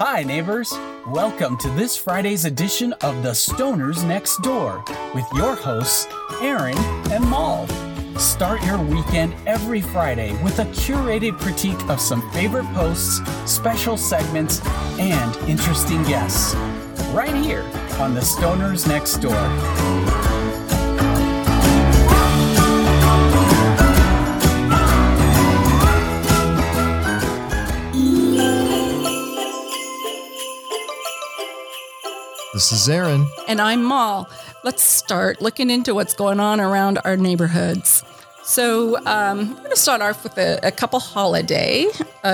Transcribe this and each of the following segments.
Hi, neighbors. Welcome to this Friday's edition of The Stoners Next Door with your hosts, Aaron and Mal. Start your weekend every Friday with a curated critique of some favorite posts, special segments, and interesting guests. Right here on The Stoners Next Door. This is Aaron. And I'm Mal. Let's start looking into what's going on around our neighborhoods. So I'm going to start off with a couple holiday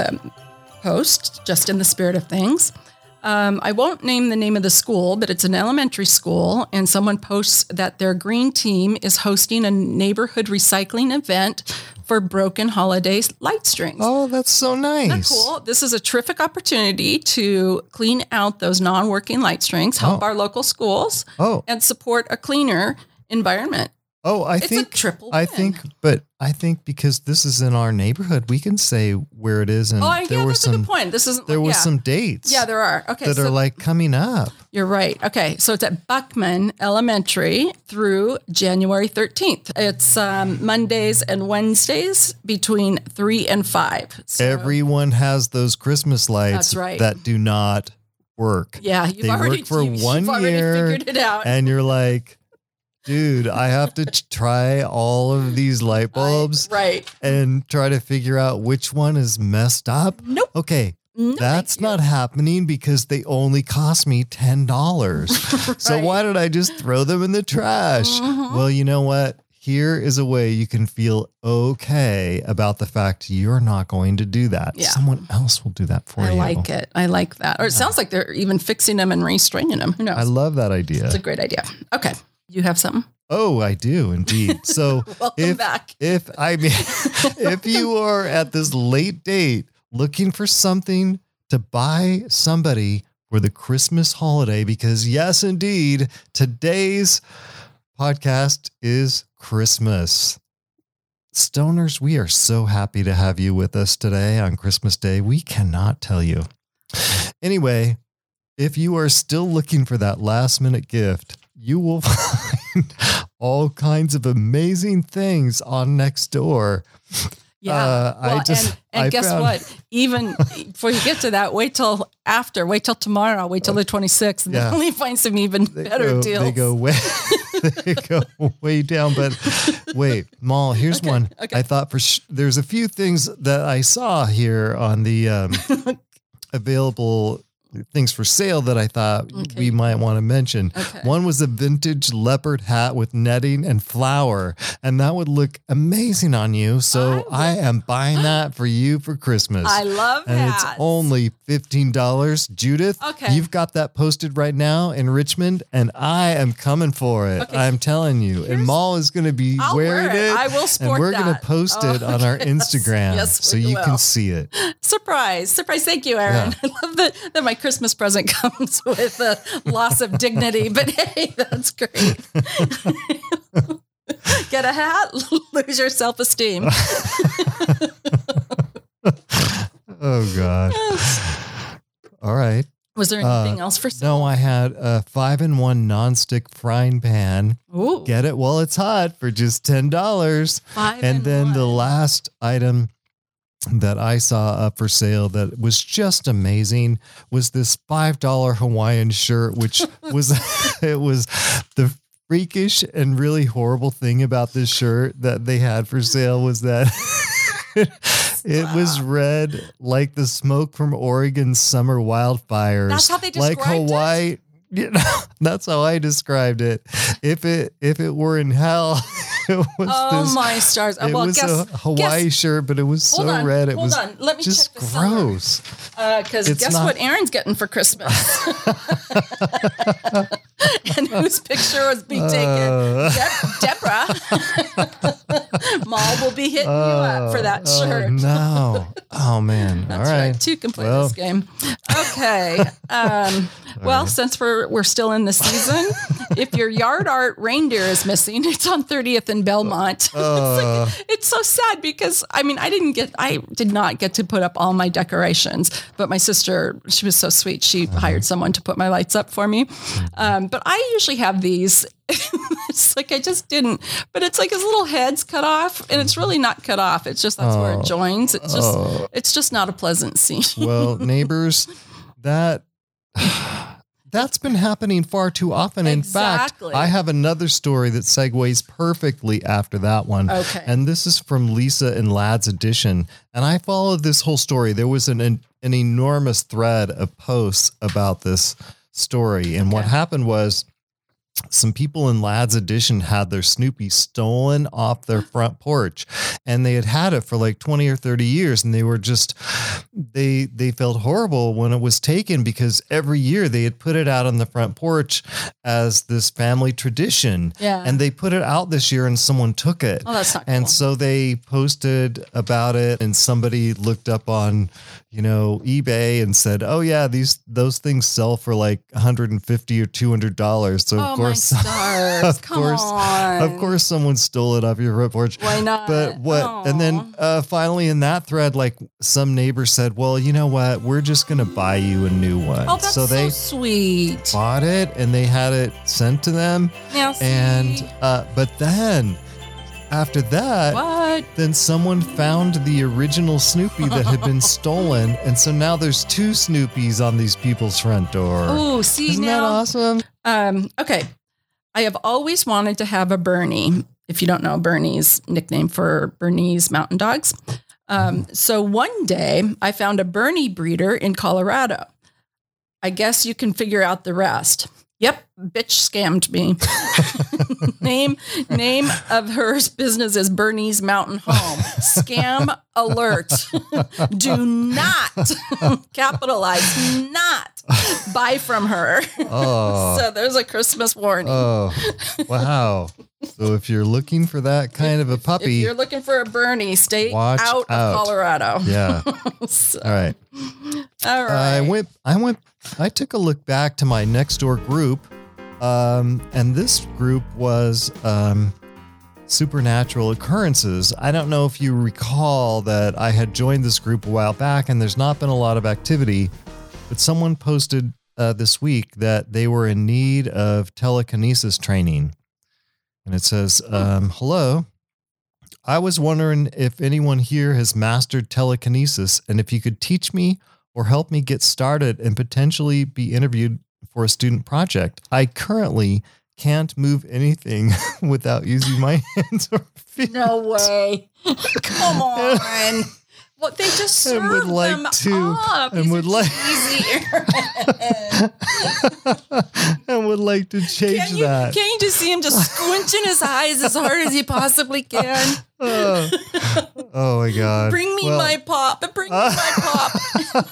posts, just in the spirit of things. I won't name the name of the school, but it's an elementary school, and someone posts that their green team is hosting a neighborhood recycling event for broken holiday light strings. Oh, that's so nice. Isn't that cool? This is a terrific opportunity to clean out those non-working light strings, help our local schools, and support a cleaner environment. Oh, I it's think a triple win. I think because this is in our neighborhood, we can say where it is. And that's a good point. There were some dates. Yeah, there are. Okay, that are like coming up. You're right. Okay, so it's at Buckman Elementary through January 13th. It's Mondays and Wednesdays between 3 and 5. So, everyone has those Christmas lights that's right. that do not work. Yeah, they work for 1 year, figured it out. And you're like, dude, I have to try all of these light bulbs and try to figure out which one is messed up. Nope. Okay. That's not happening because they only cost me $10. So why did I just throw them in the trash? Mm-hmm. Well, you know what? Here is a way you can feel okay about the fact you're not going to do that. Yeah. Someone else will do that for you. I like it. I like that. Or it sounds like they're even fixing them and restringing them. Who knows? I love that idea. It's a great idea. Okay. You have something? Oh, I do indeed. So welcome back. If you are at this late date looking for something to buy somebody for the Christmas holiday, because yes, indeed, today's podcast is Christmas. Stoners, we are so happy to have you with us today on Christmas Day. We cannot tell you. Anyway, if you are still looking for that last minute gift, you will find all kinds of amazing things on Nextdoor. Yeah. Guess what? Even before you get to that, wait till tomorrow, wait till the 26th, and then you'll find some even better deals. They go way down. But wait, Mal, here's one. Okay. I thought there's a few things that I saw here on the available things for sale that I thought we might want to mention. Okay. One was a vintage leopard hat with netting and flower, and that would look amazing on you. So I am buying that for you for Christmas. I love that. And it's only $15. Judith, you've got that posted right now in Richmond, and I am coming for it. Okay. I'm telling you. And Mal is going to be wearing it. I will sport and we're going to post it on our Instagram so you can see it. Surprise. Thank you, Aaron. Yeah. I love that my Christmas present comes with a loss of dignity, but hey, that's great. Get a hat, lose your self-esteem. Oh, God. Yes. All right. Was there anything else for sale? No, I had a 5-in-1 nonstick frying pan. Ooh. Get it while it's hot for just $10. And then the last item that I saw up for sale that was just amazing was this $5 Hawaiian shirt, which was it was the freakish and really horrible thing about this shirt that they had for sale was that it was red like the smoke from Oregon's summer wildfires. That's how they described like Hawaii. it? You know, that's how I described it. If it were in hell, it was my stars! It was a Hawaii shirt, but it was so red. It was Let me just check this gross. Because guess what Aaron's getting for Christmas? And whose picture was being taken? Deborah. Mal will be hitting you up for that shirt. No. Oh, man. That's all right. Two can play this game. Okay. Well, right. since we're still in the season, if your yard art reindeer is missing, it's on 30th and Belmont. It's so sad because I did not get to put up all my decorations, but my sister, she was so sweet. She hired someone to put my lights up for me. But I usually have these. It's like I just didn't, but it's like his little head's cut off, and it's really not cut off. It's just that's where it joins. It's just not a pleasant scene. Well, neighbors, that's been happening far too often. Exactly. In fact, I have another story that segues perfectly after that one. Okay. And this is from Lisa in Lad's Edition. And I followed this whole story. There was an enormous thread of posts about this story. And what happened was, some people in Lad's Edition had their Snoopy stolen off their front porch, and they had it for like 20 or 30 years. And they were just, they felt horrible when it was taken because every year they had put it out on the front porch as this family tradition. Yeah. And they put it out this year and someone took it. Oh, that's not And cool. so they posted about it, and somebody looked up on, eBay and said, oh yeah, those things sell for like $150 or $200. So of course, stars. Come on. of course, someone stole it off your front porch. Why not? But what? Aw. And then finally, in that thread, like some neighbor said, "Well, you know what? We're just gonna buy you a new one." Oh, that's so they sweet. bought it, and they had it sent to them. Now, And but then after that, what? then someone found the original Snoopy that had been stolen, and so now there's two Snoopies on these people's front door. Oh, see Isn't now. that awesome? Okay. I have always wanted to have a Bernie. If you don't know, Bernie's nickname for Bernese mountain dogs. So one day I found a Bernie breeder in Colorado. I guess you can figure out the rest. Yep, bitch scammed me. Name of her business is Bernie's Mountain Home. Scam alert. Do not capitalize, not buy from her. Oh. So there's a Christmas warning. Oh, wow. So if you're looking for that kind of a If puppy, you're looking for a Bernie, stay Watch out out. of Colorado. yeah. So, All right. all right. I took a look back to my next door group. And this group was, Supernatural Occurrences. I don't know if you recall that I had joined this group a while back, and there's not been a lot of activity, but someone posted this week that they were in need of telekinesis training. And it says, hello, I was wondering if anyone here has mastered telekinesis, and if you could teach me or help me get started and potentially be interviewed for a student project. I currently can't move anything without using my hands or feet. No way. Come on. Well, they just serve And would like them to- up. and These would are like- easier. I would like to change Can't that. you just see him just squinching his eyes as hard as he possibly can? Oh my God. Bring me Well, my pop. Bring me my pop.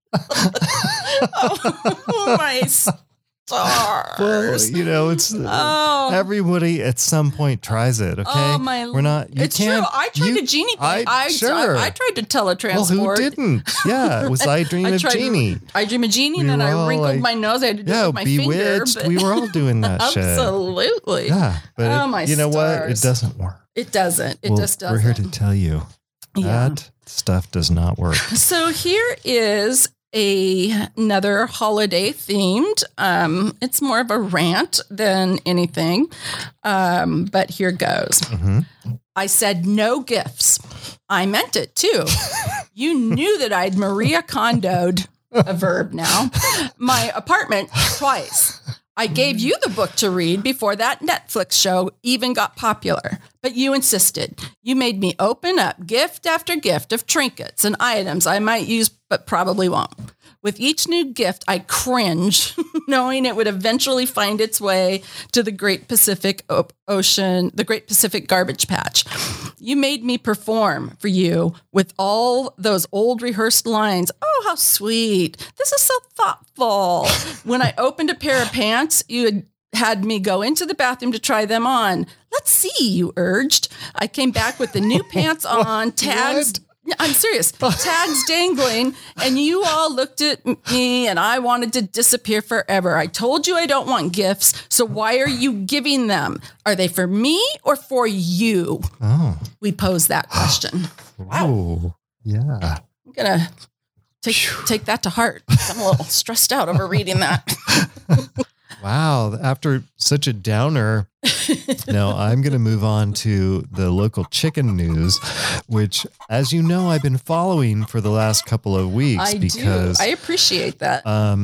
Oh, my stars. Well, it's Oh. everybody at some point tries it. Okay, Oh, my. we're not. You It's can't. true. I tried to genie. Sure. I tried to Well, teletransport. who didn't? Yeah, it was I Dream I of tried to- Genie. I dream a genie, We and then were I all wrinkled like- my nose. I had to do it Yeah, with my finger. Bewitched. But We were all doing that shit. absolutely. Yeah, but Oh, my you know what? It stars. doesn't work. It doesn't. It Well, just doesn't. We're here to tell you Yeah. that stuff does not work. So here is another holiday themed. It's more of a rant than anything, but here goes. Mhm. I said no gifts. I meant it too. You knew that I'd Maria Kondo'd, a verb now, my apartment twice. I gave you the book to read before that Netflix show even got popular, but you insisted. You made me open up gift after gift of trinkets and items I might use but probably won't. With each new gift, I cringe, knowing it would eventually find its way to the Great Pacific Ocean, the Great Pacific Garbage Patch. You made me perform for you with all those old rehearsed lines. Oh, how sweet. This is so thoughtful. When I opened a pair of pants, you had me go into the bathroom to try them on. Let's see, you urged. I came back with the new pants on, tags. I'm serious. Tags dangling, and you all looked at me, and I wanted to disappear forever. I told you I don't want gifts, so why are you giving them? Are they for me or for you? Oh. We posed that question. Wow. Yeah. I'm going to take that to heart. I'm a little stressed out over reading that. Wow. After such a downer, no, I'm going to move on to the local chicken news, which, as you know, I've been following for the last couple of weeks I appreciate that.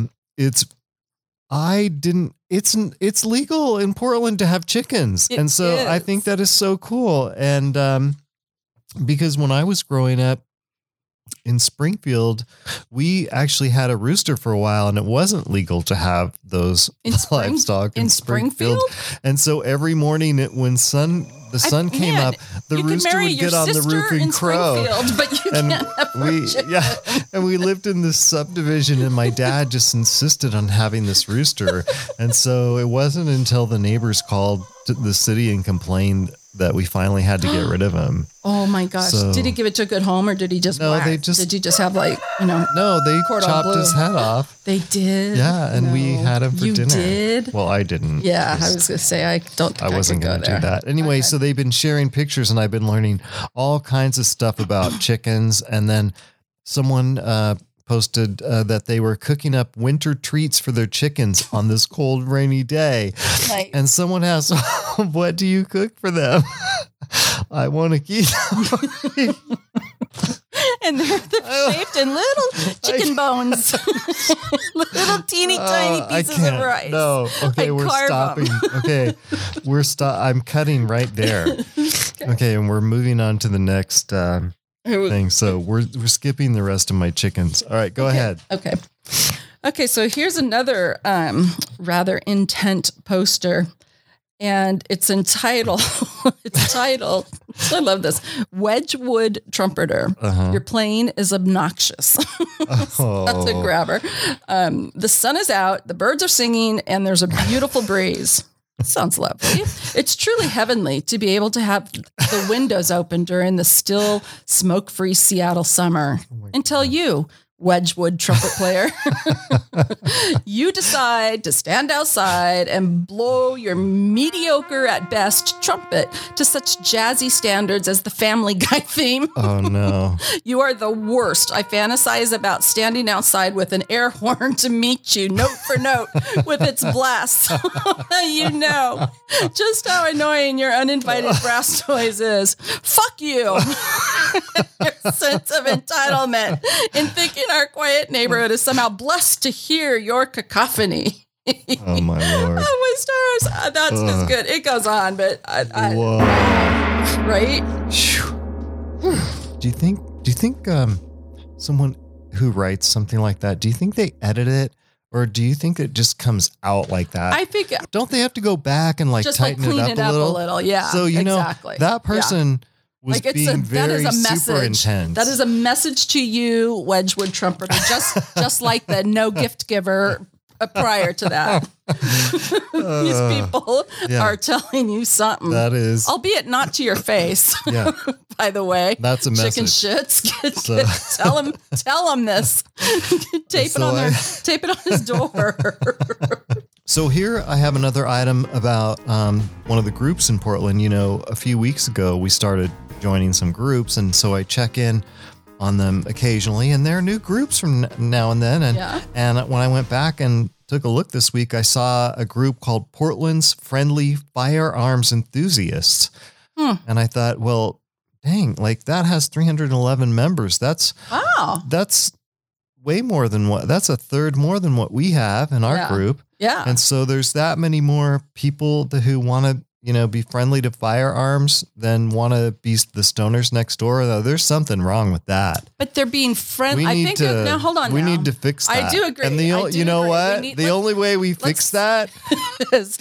It's legal in Portland to have chickens. It and so is. I think that is so cool. And because when I was growing up in Springfield, we actually had a rooster for a while, and it wasn't legal to have those livestock in Springfield. And so every morning when the sun came up, the rooster would get on the roof and crow. But you can't have and we lived in this subdivision, and my dad just insisted on having this rooster. And so it wasn't until the neighbors called to the city and complained that we finally had to get rid of him. Oh my gosh. So, did he give it to a good home, or did he just No, they did you just have No, they cordon chopped bleu? his head off. They did? Yeah, and we No. had him for You dinner. did? Well, I didn't. Yeah, I was going to say, I don't think I wasn't going to do that. Anyway, so they've been sharing pictures, and I've been learning all kinds of stuff about chickens. And then someone posted that they were cooking up winter treats for their chickens on this cold, rainy day. Nice. And someone asked, what do you cook for them? I want to keep them. And they're shaped in little chicken bones. Little teeny tiny pieces of rice. No. Okay, I we're carve 'em. stopping. Okay, I'm cutting right there. Okay, and we're moving on to the next thing. So we're skipping the rest of my chickens. All right, go ahead. Okay, so here's another rather intent poster. And it's entitled, I love this, Wedgwood Trumpeter. Your plane is obnoxious. That's a grabber. The sun is out, the birds are singing, and there's a beautiful breeze. Sounds lovely. It's truly heavenly to be able to have the windows open during the still, smoke-free Seattle summer. Until you, Wedgwood trumpet player, you decide to stand outside and blow your mediocre at best trumpet to such jazzy standards as the Family Guy theme. Oh no. You are the worst. I fantasize about standing outside with an air horn to meet you note for note with its blasts. You know just how annoying your uninvited brass noise is. Fuck you. Your sense of entitlement in thinking our quiet neighborhood is somehow blessed to hear your cacophony. Oh my Lord. Oh my stars. That's just good. It goes on, but Whoa. Right? Do you think someone who writes something like that, do you think they edit it, or do you think it just comes out like that? I think don't they have to go back and just tighten clean it up a little? Yeah. So exactly. that person was being very that is a super message. intense. That is a message to you, Wedgwood Trumpeter, just like the no gift giver prior to that. These people are telling you something. That is, albeit not to your face. Yeah. By the way, that's a message. Chicken shits. Tell them this. Tape it on his door. So here I have another item about one of the groups in Portland. You know, a few weeks ago we started joining some groups, and so I check in on them occasionally, and there are new groups from now and then. And when I went back and took a look this week, I saw a group called Portland's Friendly Firearms Enthusiasts. And I thought, well, dang, like that has 311 members. That's way more than that's a third more than what we have in our group. Yeah. And so there's that many more people who want to, be friendly to firearms than want to be the stoners next door. Though there's something wrong with that. But they're being friendly. I think now hold on. We need to fix that. I do agree. And the only way we fix that is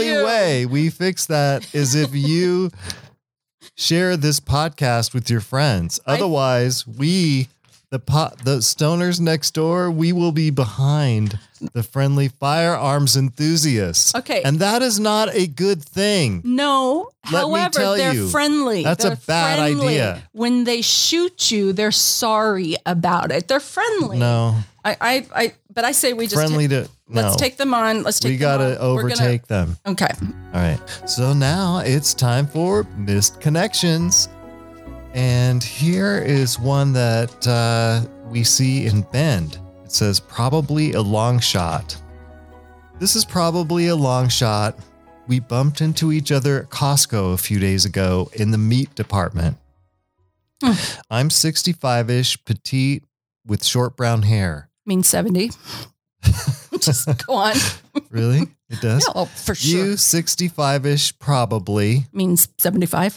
if you share this podcast with your friends. Otherwise, we The stoners next door, we will be behind the friendly firearms enthusiasts. Okay. And that is not a good thing. No, Let me however, tell they're you, friendly. that's a bad idea. When they shoot you, they're sorry about it. They're friendly. No. But I say we just let's take them on. We got to overtake them. Okay. All right. So now it's time for Missed Connections. And here is one that we see in Bend. It says, probably a long shot. This is probably a long shot. We bumped into each other at Costco a few days ago in the meat department. I'm 65-ish, petite, with short brown hair. Means 70. Just go on. Really? It does? No, for sure. You 65-ish, probably. Means 75.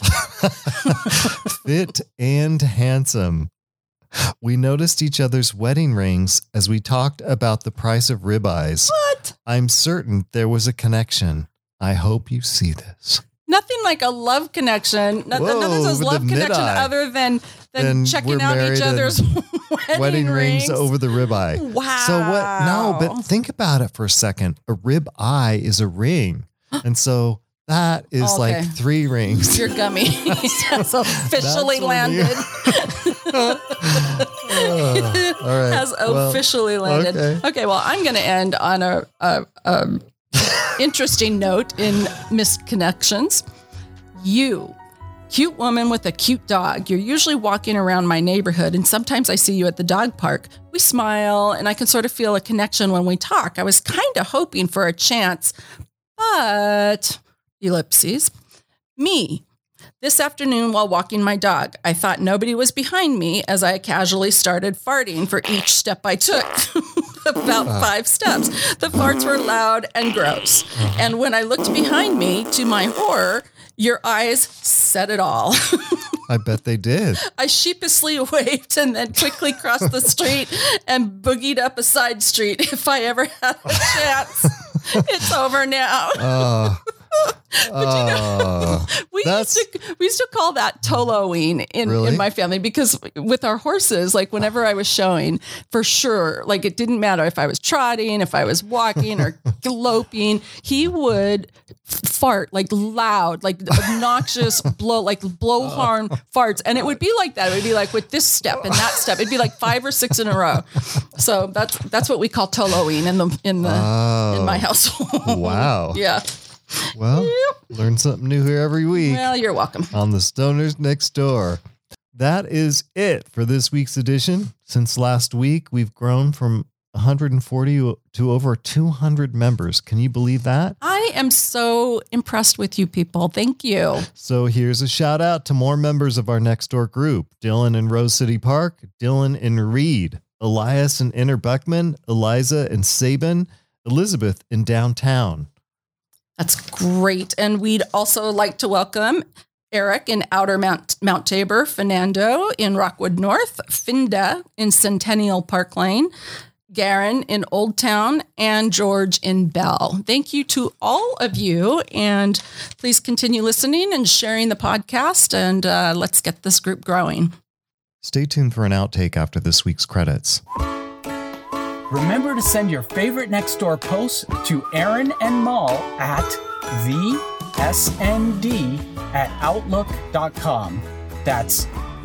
Fit and handsome. We noticed each other's wedding rings as we talked about the price of ribeyes. What? I'm certain there was a connection. I hope you see this. Nothing like a love connection. Nothing says love connection other than checking out each other's wedding rings over the ribeye. Wow. So what? No, but think about it for a second. A rib eye is a ring. And so that is like 3 rings. Your gummy has officially landed. All right. Has officially landed. Okay, well, I'm going to end on a interesting note in Missed Connections. You, cute woman with a cute dog. You're usually walking around my neighborhood, and sometimes I see you at the dog park. We smile, and I can sort of feel a connection when we talk. I was kind of hoping for a chance, but... ellipses. Me. This afternoon while walking my dog, I thought nobody was behind me as I casually started farting for each step I took. About 5 steps. The farts were loud and gross. And when I looked behind me, to my horror, your eyes said it all. I bet they did. I sheepishly waved and then quickly crossed the street and boogied up a side street. If I ever had a chance, it's over now. We used to call that toloing in my family, because with our horses, like whenever I was showing, for sure, like it didn't matter if I was trotting, if I was walking or galoping, he would fart like loud, like obnoxious blowhorn farts. And it would be like that. It would be like with this step and that step. It'd be like 5 or 6 in a row. So that's what we call toloing in my household. Wow. Yeah. Well, learn something new here every week. Well, you're welcome. On the Stoners Next Door. That is it for this week's edition. Since last week, we've grown from 140 to over 200 members. Can you believe that? I am so impressed with you people. Thank you. So here's a shout out to more members of our Next Door group. Dylan in Rose City Park, Dylan in Reed, Elias in Inner Buckman, Eliza in Sabin, Elizabeth in Downtown. That's great. And we'd also like to welcome Eric in Outer Mount Tabor, Fernando in Rockwood North, Finda in Centennial Park Lane, Garen in Old Town, and George in Bell. Thank you to all of you. And please continue listening and sharing the podcast. And let's get this group growing. Stay tuned for an outtake after this week's credits. Remember to send your favorite Nextdoor posts to Aaron and Mal at thesnd@outlook.com. That's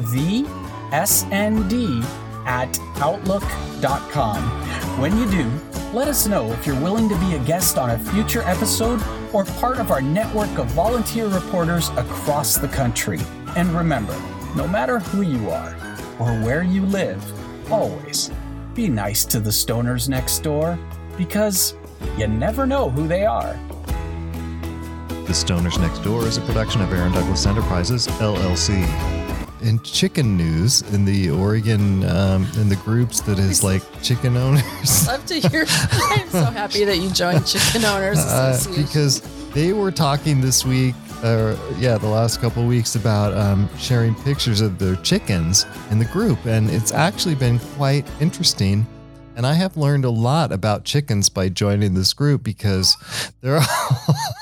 thesnd@outlook.com. When you do, let us know if you're willing to be a guest on a future episode or part of our network of volunteer reporters across the country. And remember, no matter who you are or where you live, always be nice to the stoners next door, because you never know who they are. The Stoners Next Door is a production of Aaron Douglas Enterprises, LLC. In chicken news, in the Oregon, in the groups that is like chicken owners. Love to hear. I'm so happy that you joined Chicken Owners Association. Because they were talking this week, the last couple of weeks about sharing pictures of their chickens in the group. And it's actually been quite interesting. And I have learned a lot about chickens by joining this group, because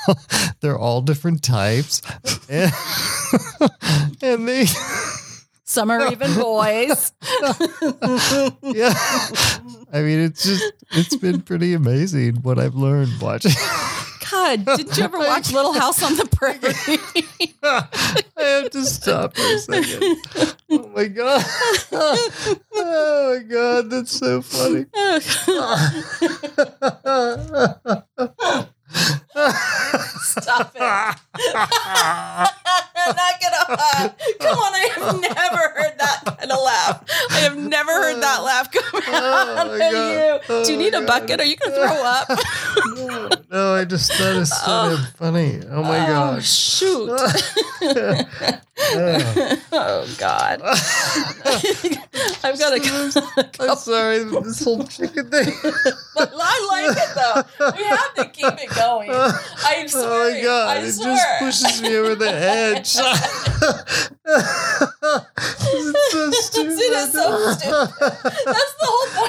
they're all different types. And they... Some are even boys. Yeah. I mean, it's been pretty amazing what I've learned watching. God, did you ever watch Little House on the Prairie? I have to stop for a second. Oh my God. Oh my God. That's so funny. Stop it. I'm not gonna. Come on, I have never heard that kind of laugh. I have never heard that laugh come out of you. Do you need a bucket? Are you gonna throw up? No, I just thought it sounded funny. Oh my God. Shoot. Oh God. I've got a I'm sorry, this whole chicken thing. I like it though. We have to keep it going. I'm sorry. Oh my God, I it swear. just pushes me over the edge. It's so stupid. It is so stupid. That's the whole